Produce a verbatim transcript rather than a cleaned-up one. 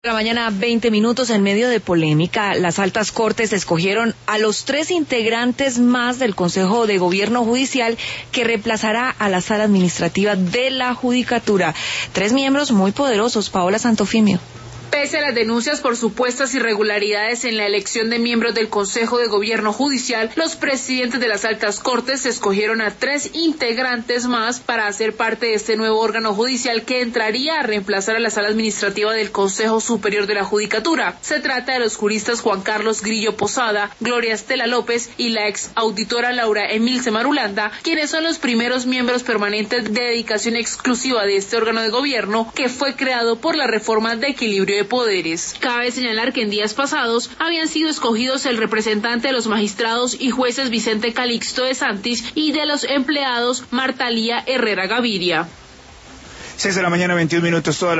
La mañana, veinte minutos. En medio de polémica, las altas cortes escogieron a los tres integrantes más del Consejo de Gobierno Judicial que reemplazará a la Sala Administrativa de la Judicatura. Tres miembros muy poderosos. Paola Santofimio. Pese a las denuncias por supuestas irregularidades en la elección de miembros del Consejo de Gobierno Judicial, los presidentes de las altas cortes escogieron a tres integrantes más para hacer parte de este nuevo órgano judicial que entraría a reemplazar a la Sala Administrativa del Consejo Superior de la Judicatura. Se trata de los juristas Juan Carlos Grillo Posada, Gloria Estela López y la ex auditora Laura Emilce Marulanda, quienes son los primeros miembros permanentes de dedicación exclusiva de este órgano de gobierno que fue creado por la reforma de equilibrio de poderes. Cabe señalar que en días pasados habían sido escogidos el representante de los magistrados y jueces Vicente Calixto de Santis y de los empleados Marta Lía Herrera Gaviria. seis de la mañana, veintiún minutos, toda la